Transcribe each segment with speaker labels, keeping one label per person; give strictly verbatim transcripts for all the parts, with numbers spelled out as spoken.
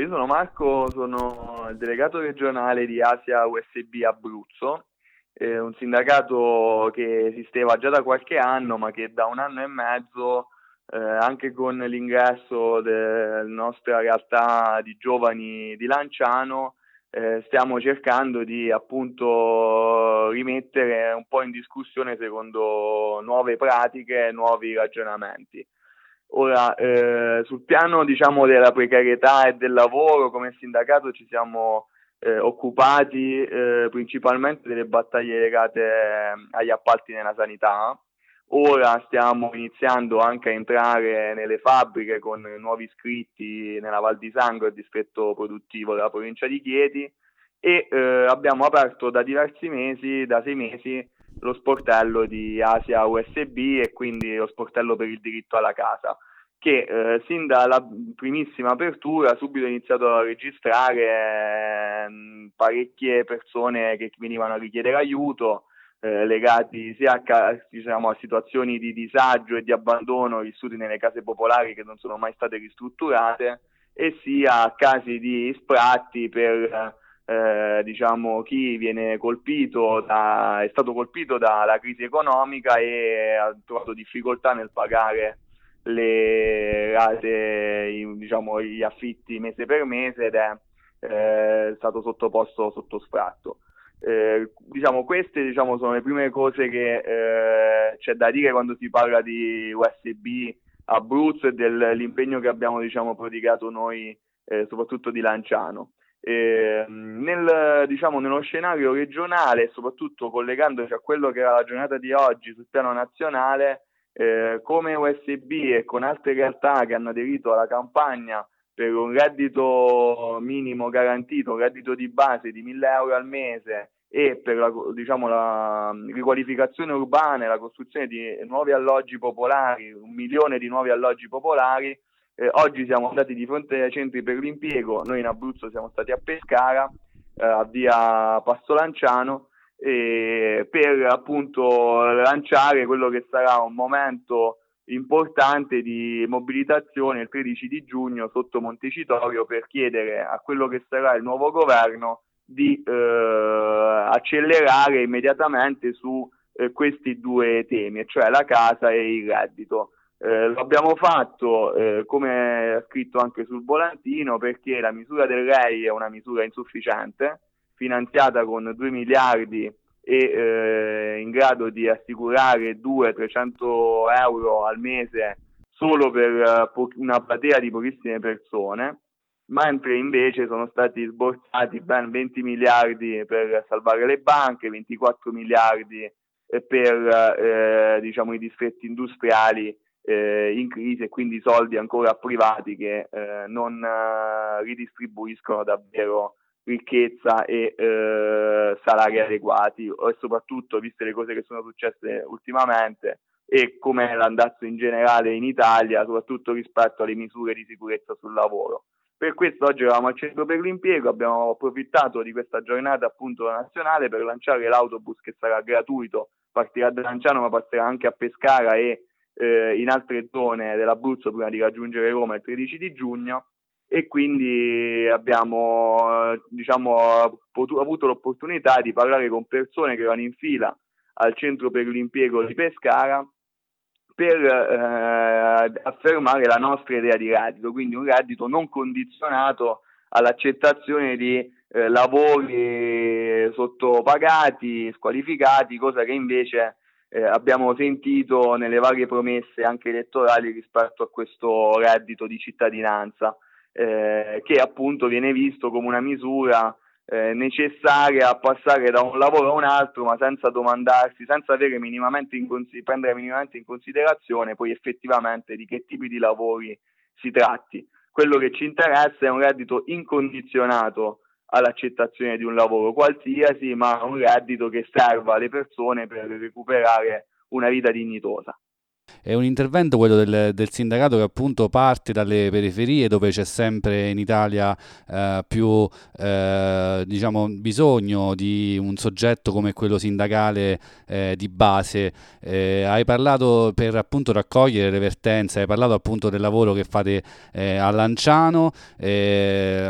Speaker 1: io sono Marco, sono il delegato regionale di Asia U S B Abruzzo, eh, un sindacato che esisteva già da qualche anno, ma che da un anno e mezzo, eh, anche con l'ingresso della nostra realtà di giovani di Lanciano, eh, stiamo cercando di appunto rimettere un po' in discussione secondo nuove pratiche, nuovi ragionamenti. Ora, eh, sul piano diciamo della precarietà e del lavoro, come sindacato ci siamo eh, occupati eh, principalmente delle battaglie legate eh, agli appalti nella sanità. Ora stiamo iniziando anche a entrare nelle fabbriche con nuovi iscritti nella Val di Sangro, il distretto produttivo della provincia di Chieti, e eh, abbiamo aperto da diversi mesi, da sei mesi, lo sportello di Asia U S B e quindi lo sportello per il diritto alla casa, che eh, sin dalla primissima apertura subito ha iniziato a registrare eh, parecchie persone che venivano a richiedere aiuto, eh, legati sia a, diciamo, a situazioni di disagio e di abbandono vissuti nelle case popolari che non sono mai state ristrutturate, e sia a casi di sfratti per Eh, diciamo chi viene colpito da, è stato colpito dalla crisi economica e ha trovato difficoltà nel pagare le rate, diciamo gli affitti mese per mese, ed è eh, stato sottoposto sotto sfratto. Eh, diciamo queste diciamo sono le prime cose che eh, c'è da dire quando si parla di U S B Abruzzo e dell'impegno che abbiamo diciamo prodigato noi eh, soprattutto di Lanciano. Eh, nel, diciamo, nello scenario regionale, soprattutto collegandoci a quello che era la giornata di oggi sul piano nazionale, eh, come U S B e con altre realtà che hanno aderito alla campagna per un reddito minimo garantito, un reddito di base di mille euro al mese, e per la, diciamo, la riqualificazione urbana e la costruzione di nuovi alloggi popolari, un milione di nuovi alloggi popolari. Eh, oggi siamo andati di fronte ai centri per l'impiego, noi in Abruzzo siamo stati a Pescara, eh, a via Passo Lanciano, eh, per appunto lanciare quello che sarà un momento importante di mobilitazione il tredici di giugno sotto Montecitorio, per chiedere a quello che sarà il nuovo governo di eh, accelerare immediatamente su eh, questi due temi, cioè la casa e il reddito. Eh, lo abbiamo fatto, eh, come è scritto anche sul volantino, perché la misura del R E I è una misura insufficiente, finanziata con due miliardi e eh, in grado di assicurare duecento trecento euro al mese solo per uh, po- una platea di pochissime persone, mentre invece sono stati sborsati ben venti miliardi per salvare le banche, ventiquattro miliardi per eh, diciamo i distretti industriali Eh, in crisi, e quindi soldi ancora a privati che eh, non eh, ridistribuiscono davvero ricchezza e eh, salari adeguati, e soprattutto viste le cose che sono successe ultimamente e come è l'andazzo in generale in Italia, soprattutto rispetto alle misure di sicurezza sul lavoro. Per questo oggi eravamo al centro per l'impiego, abbiamo approfittato di questa giornata appunto nazionale per lanciare l'autobus che sarà gratuito, partirà da Lanciano ma passerà anche a Pescara e Eh, in altre zone dell'Abruzzo prima di raggiungere Roma il tredici di giugno, e quindi abbiamo eh, diciamo potuto, avuto l'opportunità di parlare con persone che erano in fila al centro per l'impiego di Pescara per eh, affermare la nostra idea di reddito, quindi un reddito non condizionato all'accettazione di eh, lavori sottopagati, squalificati, cosa che invece Eh, abbiamo sentito nelle varie promesse anche elettorali rispetto a questo reddito di cittadinanza, eh, che appunto viene visto come una misura eh, necessaria a passare da un lavoro a un altro, ma senza domandarsi, senza avere minimamente in consi- prendere minimamente in considerazione poi effettivamente di che tipi di lavori si tratti. Quello che ci interessa è un reddito incondizionato all'accettazione di un lavoro qualsiasi, ma un reddito che serva alle persone per recuperare una vita dignitosa.
Speaker 2: È un intervento quello del, del sindacato che appunto parte dalle periferie, dove c'è sempre in Italia eh, più eh, diciamo bisogno di un soggetto come quello sindacale eh, di base. Eh, hai parlato, per appunto raccogliere le vertenze, hai parlato appunto del lavoro che fate eh, a Lanciano, eh,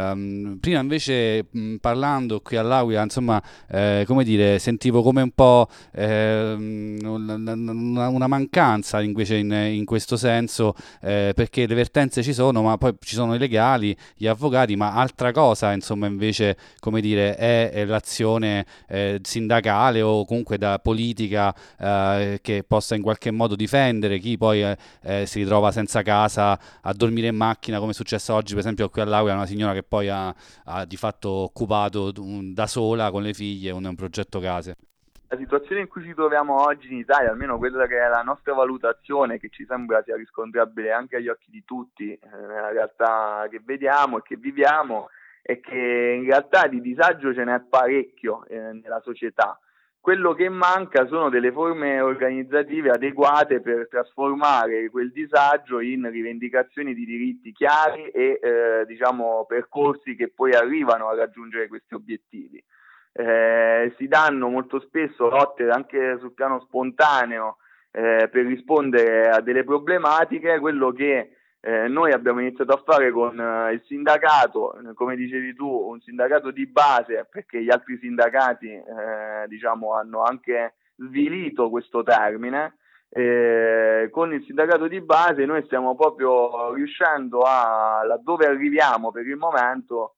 Speaker 2: Ehm, prima invece mh, parlando qui all'Aquila, insomma, eh, come dire, sentivo come un po' ehm, una, una- una mancanza invece in, in questo senso, eh, perché le vertenze ci sono, ma poi ci sono i legali, gli avvocati, ma altra cosa, insomma, invece, come dire, è, è l'azione eh, sindacale o comunque da politica eh, che possa in qualche modo difendere chi poi eh, eh, si ritrova senza casa a dormire in macchina, come è successo oggi, per esempio, qui all'Aquila, una signora che poi ha, ha di fatto occupato un- da sola con le figlie un, un progetto case.
Speaker 1: La situazione in cui ci troviamo oggi in Italia, almeno quella che è la nostra valutazione, che ci sembra sia riscontrabile anche agli occhi di tutti, eh, nella realtà che vediamo e che viviamo, è che in realtà di disagio ce n'è parecchio eh, nella società. Quello che manca sono delle forme organizzative adeguate per trasformare quel disagio in rivendicazioni di diritti chiari e eh, diciamo percorsi che poi arrivano a raggiungere questi obiettivi. Eh, si danno molto spesso lotte anche sul piano spontaneo eh, per rispondere a delle problematiche. Quello che eh, noi abbiamo iniziato a fare con eh, il sindacato, eh, come dicevi tu, un sindacato di base, perché gli altri sindacati eh, diciamo hanno anche svilito questo termine. Eh, con il sindacato di base noi stiamo proprio riuscendo a, laddove arriviamo per il momento,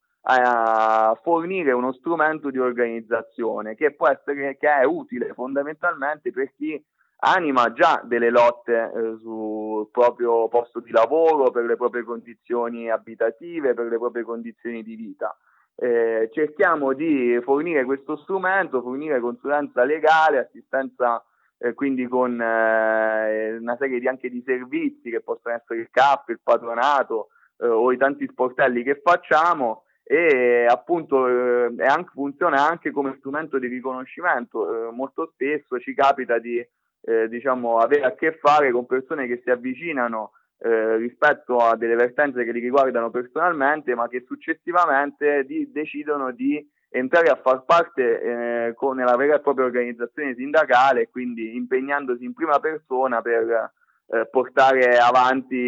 Speaker 1: a fornire uno strumento di organizzazione che può essere, che è utile fondamentalmente per chi anima già delle lotte eh, sul proprio posto di lavoro, per le proprie condizioni abitative, per le proprie condizioni di vita. Eh, cerchiamo di fornire questo strumento, fornire consulenza legale, assistenza eh, quindi con eh, una serie di, anche di servizi che possono essere il C A P, il patronato eh, o i tanti sportelli che facciamo, e appunto eh, è anche, funziona anche come strumento di riconoscimento. Eh, molto spesso ci capita di eh, diciamo avere a che fare con persone che si avvicinano eh, rispetto a delle vertenze che li riguardano personalmente, ma che successivamente di, decidono di entrare a far parte eh, con, nella vera e propria organizzazione sindacale, quindi impegnandosi in prima persona per eh, portare avanti,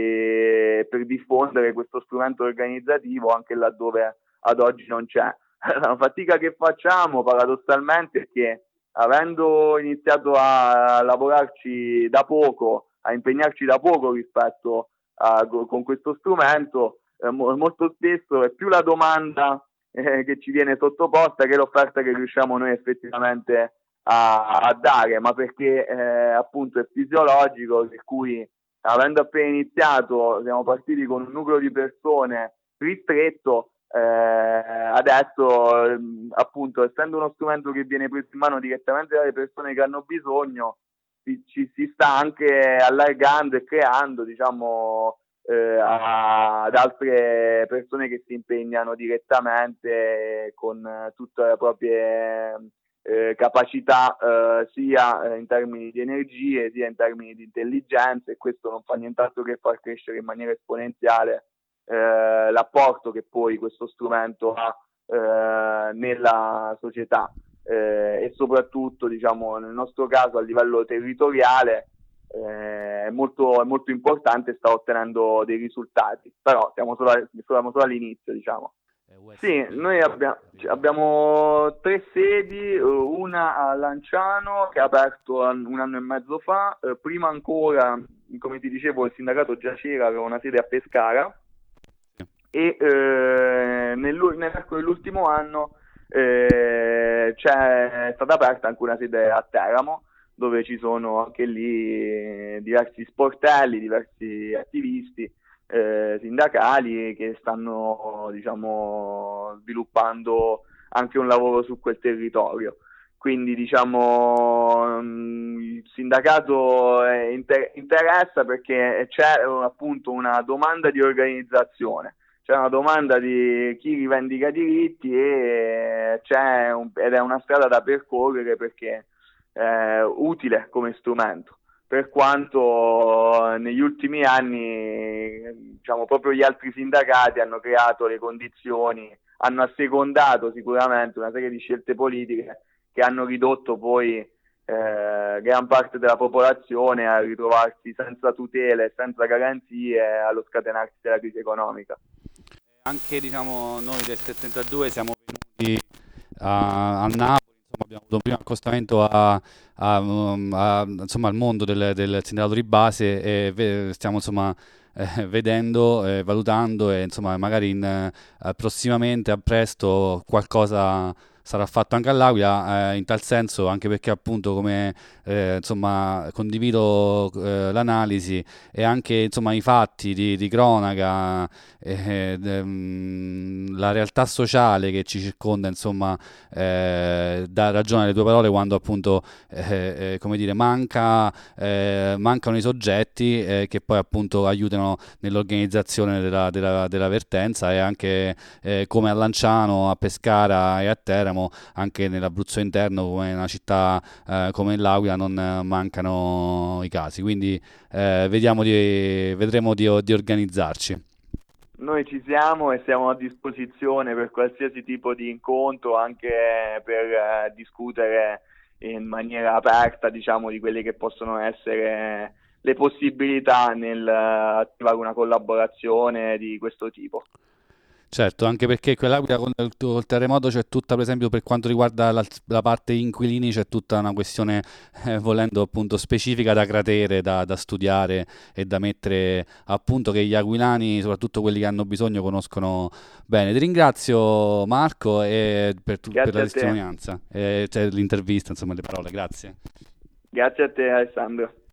Speaker 1: eh, per diffondere questo strumento organizzativo anche laddove ad oggi non c'è. La fatica che facciamo paradossalmente è che, avendo iniziato a lavorarci da poco, a impegnarci da poco rispetto a, con questo strumento, eh, molto spesso è più la domanda eh, che ci viene sottoposta che l'offerta che riusciamo noi effettivamente a, a dare, ma perché eh, appunto è fisiologico, per cui avendo appena iniziato siamo partiti con un nucleo di persone ristretto. Eh, adesso eh, appunto, essendo uno strumento che viene preso in mano direttamente dalle persone che hanno bisogno, ci, ci si sta anche allargando e creando, diciamo, eh, a, ad altre persone che si impegnano direttamente con eh, tutte le proprie eh, capacità, eh, sia eh, in termini di energie sia in termini di intelligenza, e questo non fa nient'altro che far crescere in maniera esponenziale eh, l'apporto che poi questo strumento ha eh, nella società, eh, e soprattutto, diciamo, nel nostro caso a livello territoriale eh, è molto, è molto importante e sta ottenendo dei risultati, però siamo solo, siamo solo all'inizio, diciamo. Sì, noi abbia, abbiamo tre sedi, una a Lanciano che ha aperto un anno e mezzo fa, eh, prima ancora, come ti dicevo, il sindacato già c'era, aveva una sede a Pescara, e eh, nell'arco dell'ultimo anno eh, c'è stata aperta anche una sede a Teramo, dove ci sono anche lì diversi sportelli, diversi attivisti eh, sindacali che stanno, diciamo, sviluppando anche un lavoro su quel territorio. Quindi, diciamo, il sindacato inter- interessa perché c'è appunto una domanda di organizzazione, c'è una domanda di chi rivendica diritti, e c'è un, ed è una strada da percorrere perché è utile come strumento, per quanto negli ultimi anni, diciamo, proprio gli altri sindacati hanno creato le condizioni, hanno assecondato sicuramente una serie di scelte politiche che hanno ridotto poi eh, gran parte della popolazione a ritrovarsi senza tutele, senza garanzie allo scatenarsi della crisi economica.
Speaker 2: anche diciamo, noi del settantadue siamo venuti a, a Napoli, insomma, abbiamo avuto un primo accostamento a, a, um, a, insomma, al mondo del, del sindacato di base e ve- stiamo insomma, eh, vedendo, eh, valutando e insomma, magari in, eh, prossimamente, a presto, qualcosa sarà fatto anche all'Aquila, eh, in tal senso, anche perché appunto come eh, insomma condivido eh, l'analisi e anche insomma i fatti di, di cronaca, eh, ehm, la realtà sociale che ci circonda, insomma, eh, dà ragione alle tue parole quando appunto eh, eh, come dire, manca, eh, mancano i soggetti eh, che poi appunto aiutano nell'organizzazione della, della, della vertenza e anche eh, come a Lanciano, a Pescara e a Teramo, anche nell'Abruzzo interno, come una città eh, come l'Aquila, non eh, mancano i casi. Quindi eh, vediamo di, vedremo di, di organizzarci.
Speaker 1: Noi ci siamo e siamo a disposizione per qualsiasi tipo di incontro, anche per eh, discutere in maniera aperta, diciamo, di quelle che possono essere le possibilità nel eh, attivare una collaborazione di questo tipo.
Speaker 2: Certo, anche perché quell'Aquila con il, col terremoto c'è tutta, per esempio, per quanto riguarda la, la parte inquilini, c'è tutta una questione, eh, volendo appunto, specifica da cratere, da, da studiare e da mettere a punto, che gli aquilani, soprattutto quelli che hanno bisogno, conoscono bene. Ti ringrazio Marco e per, tu- per la
Speaker 1: Grazie a te,
Speaker 2: testimonianza, e, cioè, l'intervista, insomma, le parole, grazie.
Speaker 1: grazie a te Alessandro.